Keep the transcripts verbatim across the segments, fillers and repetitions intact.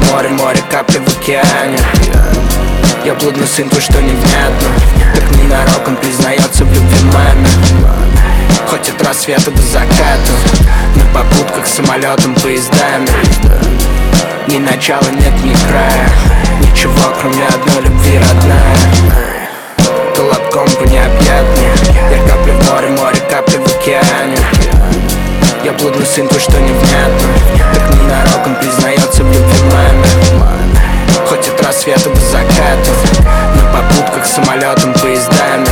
море, море, капли в океане. Я блудный сын, кое-что невнятно. Так ненароком признается в любви маме. Хоть от рассвета до заката, на попутках, самолетом, поездами. Ни начала нет, ни края, ничего, кроме одной любви, родная. Колобком по необъятной. Я капли в море, море, капли в океане. Я блудный сын, кое-что невнятно. Так ненароком признается в любви маме. Хоть от рассвета до заката, на попутках, самолетом, поездами.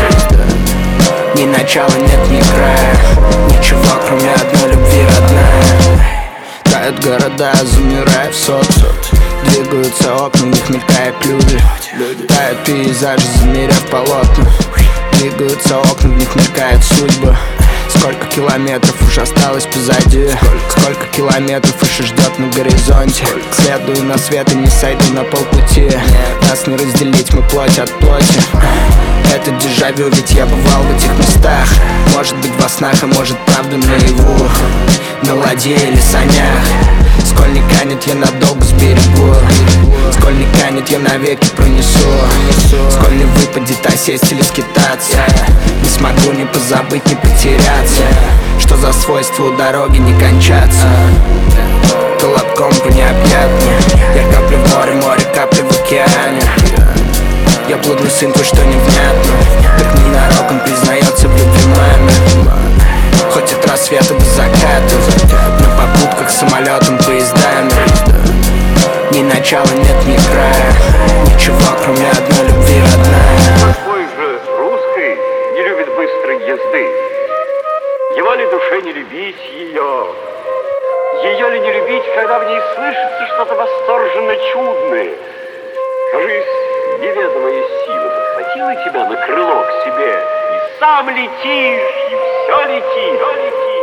Ни начала нет, ни края, ничего, кроме одной любви, родная. Тают города, замирая в сот. Двигаются окна, в них мелькают люди. Тают пейзажи, замеряв полотна. Двигаются окна, в них мелькают судьбы. Сколько километров уже осталось позади. Сколько километров еще ждет на горизонте. Следую на свет и не сойду на полпути. Нас не разделить, мы плоть от плоти. Это дежавю, ведь я бывал в этих местах. Может быть во снах, а может правда наяву. На ладье или санях. Сколь не канет, я надолго сберегу. Сколь не канет, я навеки пронесу. Сколь не выпадет, а сесть или скитаться. Не смогу ни позабыть, ни потеряться. Что за свойство у дороги не кончаться. Колобком по необъятной. Я капли в море, море, капли в океане. Я блудный сын, кое-что невнятно. Так ненароком признается в любви маме. Хоть от рассвета до заката, на попутках, самолетом, поездами. Ни начала нет, ни края, ничего, кроме одной любви, родная. Твой же русский не любит быстрой езды. Его ли душе не любить ее? Ее ли не любить, когда в ней слышится что-то восторженно чудное? Кажись, неведомая сила подхватила тебя на крыло к себе, и сам летишь, и все летит, все летит.